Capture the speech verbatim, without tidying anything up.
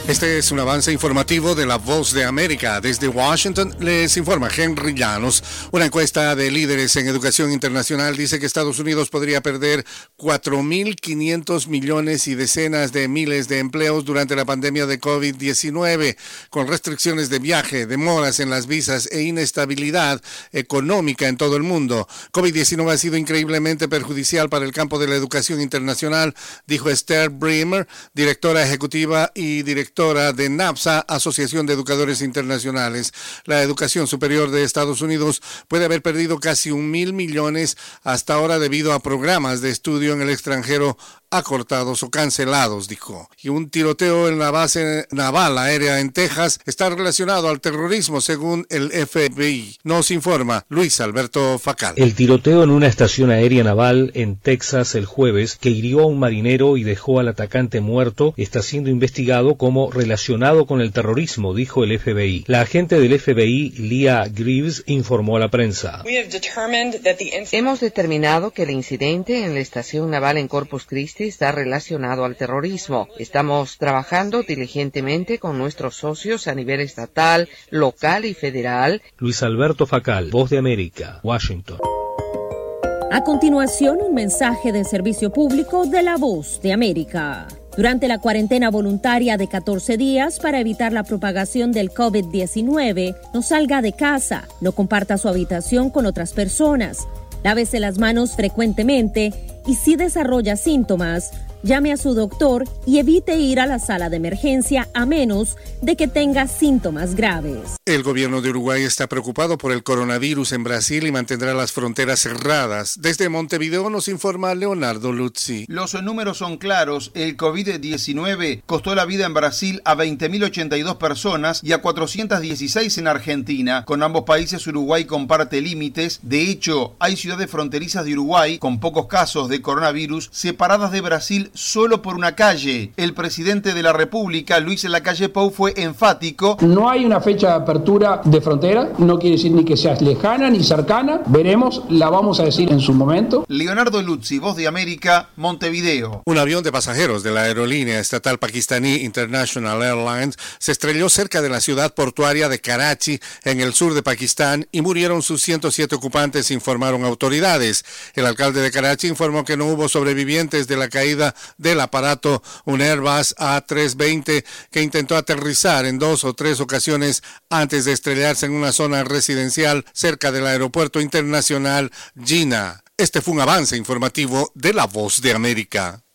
Este es un avance informativo de La Voz de América. Desde Washington les informa Henry Llanos. Una encuesta de líderes en educación internacional dice que Estados Unidos podría perder cuatro mil quinientos millones y decenas de miles de empleos durante la pandemia de COVID diecinueve, con restricciones de viaje, demoras en las visas e inestabilidad económica en todo el mundo. COVID diecinueve ha sido increíblemente perjudicial para el campo de la educación internacional, dijo Esther Bremer, directora ejecutiva y directora de NAPSA, Asociación de Educadores Internacionales. La educación superior de Estados Unidos puede haber perdido casi un mil millones hasta ahora debido a programas de estudio en el extranjero acortados o cancelados, dijo. Y un tiroteo en la base naval aérea en Texas está relacionado al terrorismo, según el F B I. Nos informa Luis Alberto Facal. El tiroteo en una estación aérea naval en Texas el jueves, que hirió a un marinero y dejó al atacante muerto, está siendo investigado como relacionado con el terrorismo, dijo el F B I. La agente del F B I, Leah Greaves, informó a la prensa. Hemos determinado que el incidente en la estación naval en Corpus Christi está relacionado al terrorismo. Estamos trabajando diligentemente con nuestros socios a nivel estatal, local y federal. Luis Alberto Facal, Voz de América, Washington. A continuación, un mensaje de servicio público de La Voz de América. Durante la cuarentena voluntaria de catorce días para evitar la propagación del COVID diecinueve, no salga de casa, no comparta su habitación con otras personas, lávese las manos frecuentemente y si desarrolla síntomas, llame a su doctor y evite ir a la sala de emergencia a menos de que tenga síntomas graves. El gobierno de Uruguay está preocupado por el coronavirus en Brasil y mantendrá las fronteras cerradas. Desde Montevideo nos informa Leonardo Luzzi. Los números son claros. El COVID diecinueve costó la vida en Brasil a veinte mil ochenta y dos personas y a cuatrocientas dieciséis en Argentina. Con ambos países Uruguay comparte límites. De hecho, hay ciudades fronterizas de Uruguay con pocos casos de coronavirus separadas de Brasil solo por una calle. El presidente de la República, Luis Lacalle Pou, fue enfático. No hay una fecha de apertura de frontera, no quiere decir ni que sea lejana ni cercana, veremos, la vamos a decir en su momento. Leonardo Luzzi, Voz de América, Montevideo. Un avión de pasajeros de la aerolínea estatal pakistaní International Airlines se estrelló cerca de la ciudad portuaria de Karachi, en el sur de Pakistán, y murieron sus ciento siete ocupantes, informaron autoridades. El alcalde de Karachi informó que no hubo sobrevivientes de la caída del aparato, un Airbus A trescientos veinte que intentó aterrizar en dos o tres ocasiones antes de estrellarse en una zona residencial cerca del aeropuerto internacional Jinnah. Este fue un avance informativo de La Voz de América.